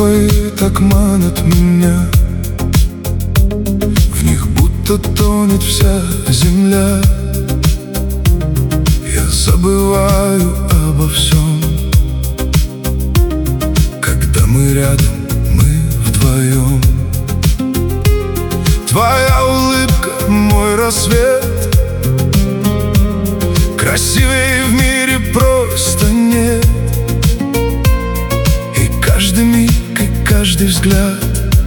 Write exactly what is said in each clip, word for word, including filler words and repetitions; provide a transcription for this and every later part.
твои так манят меня, в них будто тонет вся земля. Я забываю обо всем, когда мы рядом, мы вдвоем. Твоя улыбка, мой рассвет, красивее в мире просто нет. И каждый миг, и каждый взгляд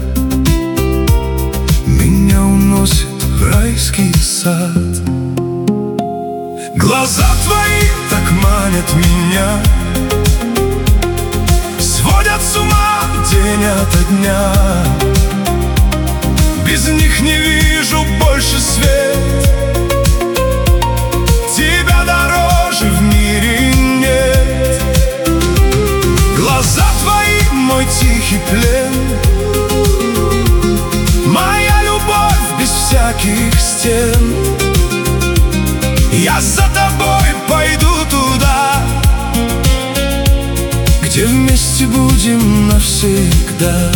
меня уносит в райский сад. Глаза твои так манят меня, сводят с ума день ото дня. Без них не вижу больше свет, тебя дороже в мире нет. Глаза твои мой тихий плен, моя любовь без всяких стен. Я за тобой пойду туда, где вместе будем навсегда.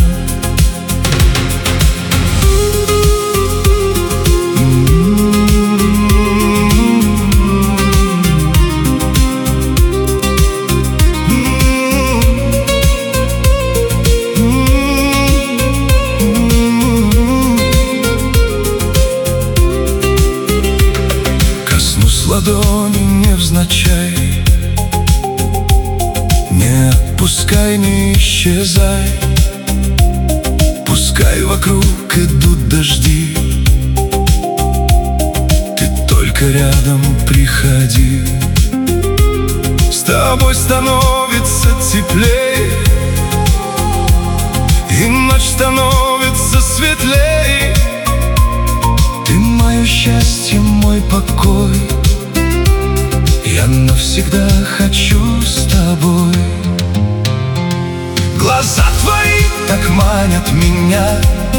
Ладони невзначай, не отпускай, не исчезай. Пускай вокруг идут дожди, ты только рядом приходи. С тобой становится теплей, и ночь становится светлей. Ты мое счастье, мой покой, я навсегда хочу с тобой. Глаза твои так манят меня,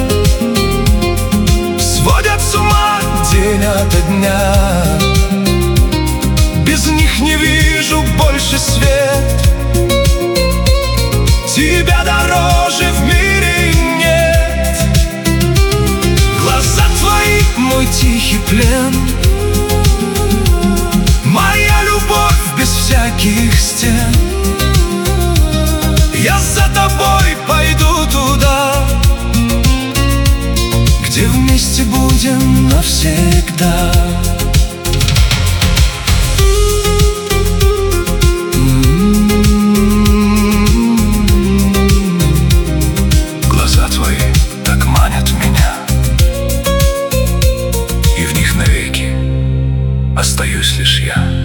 сводят с ума день ото дня. Без них не вижу больше свет, тебя дороже в мире нет. Глаза твои мой тихий плен, моя любовь без всяких стен. Я за тобой пойду туда, где вместе будем навсегда. Глаза твои так манят меня, и в них навеки остаюсь лишь я.